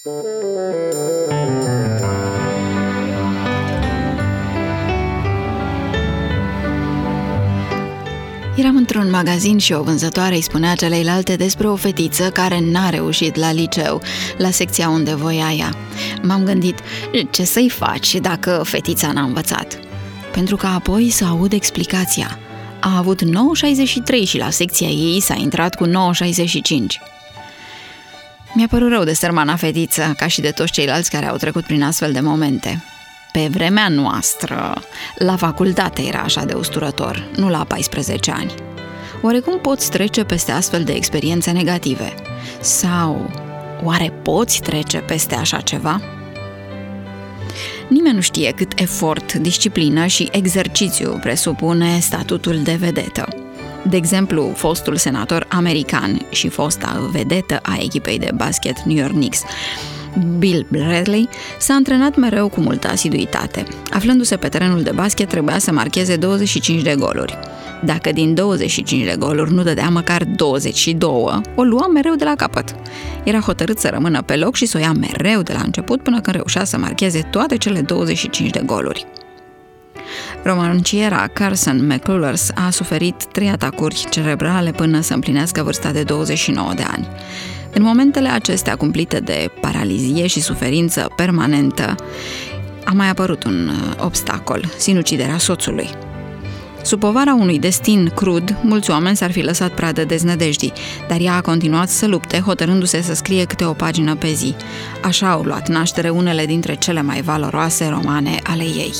Eram într-un magazin și o vânzătoare îi spunea celeilalte despre o fetiță care n-a reușit la liceu, la secția unde voia ea. M-am gândit, ce să-i faci dacă fetița n-a învățat? Pentru că apoi să aud explicația. A avut 9,63 și la secția ei s-a intrat cu 9,65. Mi-a părut rău de sărmana fetiță, ca și de toți ceilalți care au trecut prin astfel de momente. Pe vremea noastră, la facultate era așa de usturător, nu la 14 ani. Oare cum poți trece peste astfel de experiențe negative? Sau oare poți trece peste așa ceva? Nimeni nu știe cât efort, disciplină și exercițiu presupune statutul de vedetă. De exemplu, fostul senator american și fosta vedetă a echipei de basket New York Knicks, Bill Bradley, s-a antrenat mereu cu multă asiduitate. Aflându-se pe terenul de basket, trebuia să marcheze 25 de goluri. Dacă din 25 de goluri nu dădea măcar 22, o lua mereu de la capăt. Era hotărât să rămână pe loc și să o ia mereu de la început până când reușea să marcheze toate cele 25 de goluri. Romanciera Carson McCullers a suferit 3 atacuri cerebrale până să împlinească vârsta de 29 de ani. În momentele acestea cumplite de paralizie și suferință permanentă, a mai apărut un obstacol, sinuciderea soțului. Sub povara unui destin crud, mulți oameni s-ar fi lăsat pradă deznădejdii, dar ea a continuat să lupte, hotărându-se să scrie câte o pagină pe zi. Așa au luat naștere unele dintre cele mai valoroase romane ale ei.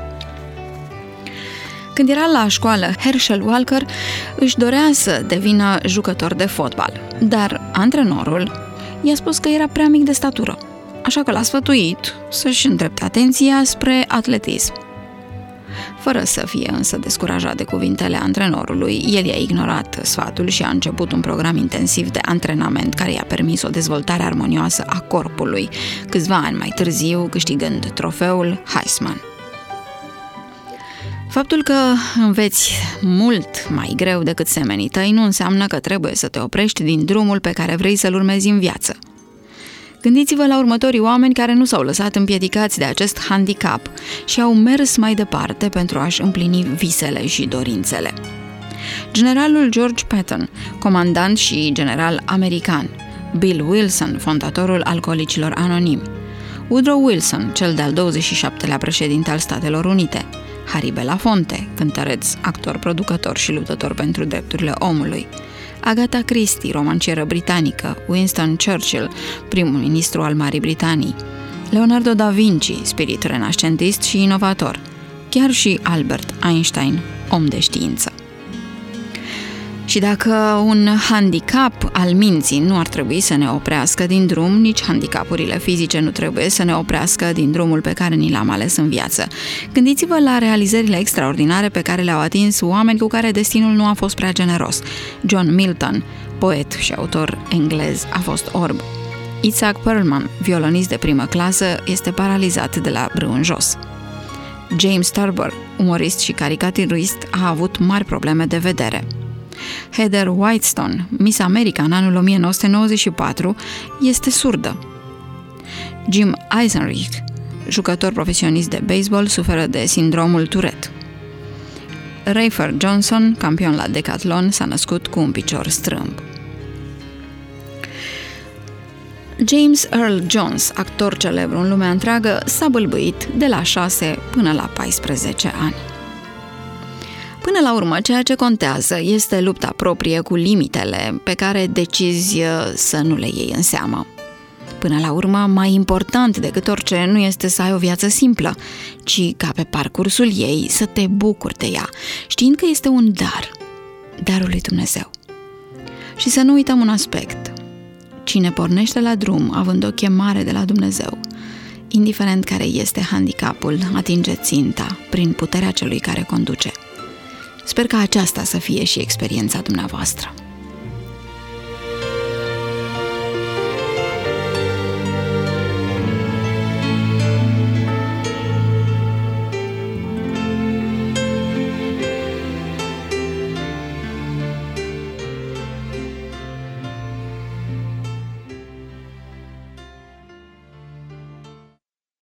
Când era la școală, Herschel Walker își dorea să devină jucător de fotbal, dar antrenorul i-a spus că era prea mic de statură, așa că l-a sfătuit să-și îndrepte atenția spre atletism. Fără să fie însă descurajat de cuvintele antrenorului, el i-a ignorat sfatul și a început un program intensiv de antrenament care i-a permis o dezvoltare armonioasă a corpului, câțiva ani mai târziu câștigând trofeul Heisman. Faptul că înveți mult mai greu decât semenii tăi nu înseamnă că trebuie să te oprești din drumul pe care vrei să-l urmezi în viață. Gândiți-vă la următorii oameni care nu s-au lăsat împiedicați de acest handicap și au mers mai departe pentru a-și împlini visele și dorințele. Generalul George Patton, comandant și general american, Bill Wilson, fondatorul Alcoolicilor Anonimi, Woodrow Wilson, cel de-al 27-lea președinte al Statelor Unite, Harry Belafonte, cântăreț, actor, producător și luptător pentru drepturile omului, Agatha Christie, romancieră britanică, Winston Churchill, primul ministru al Marii Britanii, Leonardo da Vinci, spirit renascentist și inovator, chiar și Albert Einstein, om de știință. Și dacă un handicap al minții nu ar trebui să ne oprească din drum, nici handicapurile fizice nu trebuie să ne oprească din drumul pe care ni l-am ales în viață. Gândiți-vă la realizările extraordinare pe care le-au atins oameni cu care destinul nu a fost prea generos. John Milton, poet și autor englez, a fost orb. Isaac Perlman, violonist de primă clasă, este paralizat de la brâu în jos. James Thurber, umorist și caricaturist, a avut mari probleme de vedere. Heather Whitestone, Miss America în anul 1994, este surdă. Jim Eisenreich, jucător profesionist de baseball, suferă de sindromul Tourette. Rafer Johnson, campion la decathlon, s-a născut cu un picior strâmb. James Earl Jones, actor celebru în lumea întreagă, s-a bâlbâit de la 6 până la 14 ani. Până la urmă, ceea ce contează este lupta proprie cu limitele pe care decizi să nu le iei în seamă. Până la urmă, mai important decât orice nu este să ai o viață simplă, ci ca pe parcursul ei să te bucuri de ea, știind că este un dar, darul lui Dumnezeu. Și să nu uităm un aspect. Cine pornește la drum având o chemare de la Dumnezeu, indiferent care este handicapul, atinge ținta prin puterea celui care conduce. Sper ca aceasta să fie și experiența dumneavoastră.